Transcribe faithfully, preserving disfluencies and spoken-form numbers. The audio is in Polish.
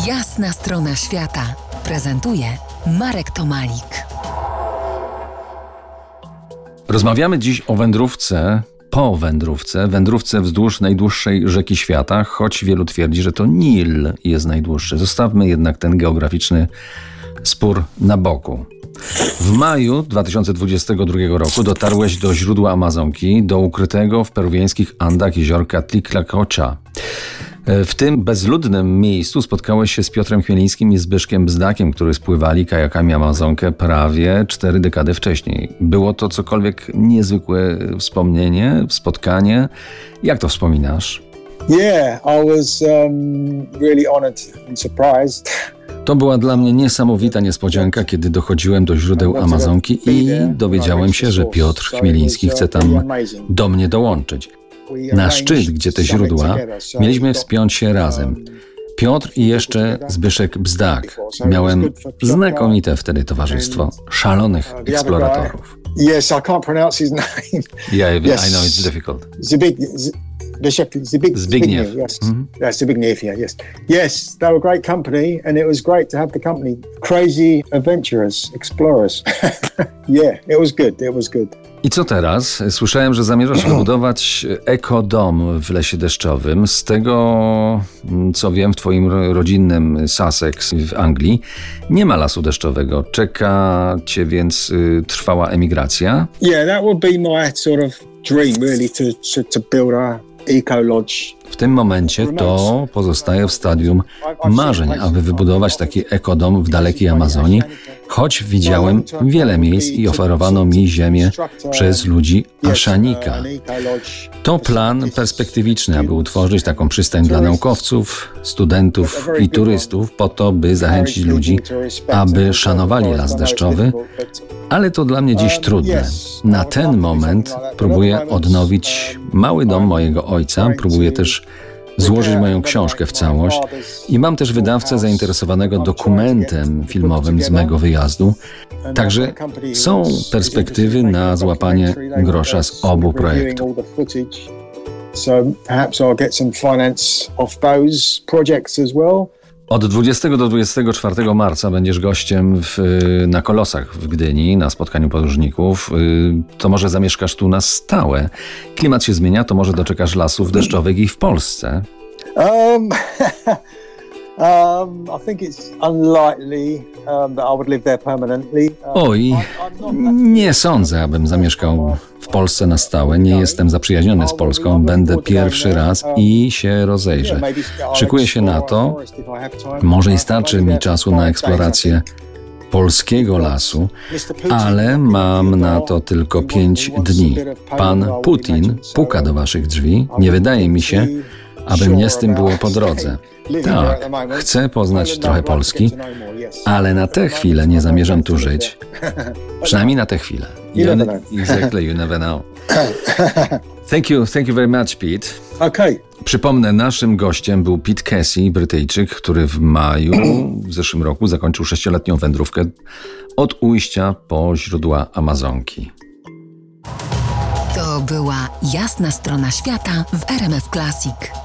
Jasna strona świata prezentuje Marek Tomalik. Rozmawiamy dziś o wędrówce, po wędrówce, wędrówce wzdłuż najdłuższej rzeki świata, choć wielu twierdzi, że to Nil jest najdłuższy. Zostawmy jednak ten geograficzny spór na boku. W maju dwa tysiące dwudziestego drugiego roku dotarłeś do źródła Amazonki, do ukrytego w peruwiańskich Andach jeziorka Tlacocha. W tym bezludnym miejscu spotkałeś się z Piotrem Chmielińskim i Zbyszkiem Bzdakiem, którzy spływali kajakami Amazonkę prawie cztery dekady wcześniej. Było to cokolwiek niezwykłe wspomnienie, spotkanie. Jak to wspominasz? Yeah, I was um, really honored and surprised. To była dla mnie niesamowita niespodzianka, kiedy dochodziłem do źródeł Amazonki i dowiedziałem się, że Piotr Chmieliński chce tam do mnie dołączyć. Na szczyt, gdzie te źródła, mieliśmy wspiąć się razem. Piotr i jeszcze Zbyszek Bzdak. Miałem znakomite wtedy towarzystwo szalonych eksploratorów. Yes, I can't pronounce his name. Yeah, yes. I know it's difficult. Zbig, Bishop, Zbig, Zbigniew. Zbigniew, yes. Mm-hmm. Yeah, Zbigniew, yeah, yes. Yes, they were great company and it was great to have the company. Crazy adventurers, explorers. Yeah, it was good, it was good. I co teraz? Słyszałem, że zamierzasz wybudować ekodom w lesie deszczowym. Z tego, co wiem, w twoim rodzinnym Sussex w Anglii nie ma lasu deszczowego. Czeka cię więc y, trwała emigracja? Yeah, that would be my sort of dream really to, to, to build a eco lodge. W tym momencie to pozostaje w stadium marzeń, aby wybudować taki ekodom w dalekiej Amazonii, choć widziałem wiele miejsc i oferowano mi ziemię przez ludzi Ashanika. To plan perspektywiczny, aby utworzyć taką przystań dla naukowców, studentów i turystów po to, by zachęcić ludzi, aby szanowali las deszczowy, ale to dla mnie dziś trudne. Na ten moment próbuję odnowić mały dom mojego ojca, próbuję też złożyć moją książkę w całość i mam też wydawcę zainteresowanego dokumentem filmowym z mego wyjazdu. Także są perspektywy na złapanie grosza z obu projektów. Od dwudziestego do dwudziestego czwartego marca będziesz gościem w, na Kolosach w Gdyni, na spotkaniu podróżników. To może zamieszkasz tu na stałe. Klimat się zmienia, to może doczekasz lasów deszczowych i w Polsce. Um, um, I think it's unlikely um, that I would live there permanently. Um, Oj, nie sądzę, abym zamieszkał w Polsce na stałe. Nie jestem zaprzyjaźniony z Polską. Będę pierwszy raz i się rozejrzę. Szykuję się na to. Może i starczy mi czasu na eksplorację polskiego lasu, ale mam na to tylko pięć dni. Pan Putin puka do waszych drzwi. Nie wydaje mi się, aby mnie z tym było po drodze. Tak, chcę poznać trochę Polski, ale na tę chwilę nie zamierzam tu żyć. Przynajmniej na tę chwilę. You never know. Exactly, you never know. Thank you, thank you very much, Pete. Okay. Przypomnę, naszym gościem był Pete Casey, Brytyjczyk, który w maju w zeszłym roku zakończył sześcioletnią wędrówkę od ujścia po źródła Amazonki. To była Jasna strona świata w R M F Classic.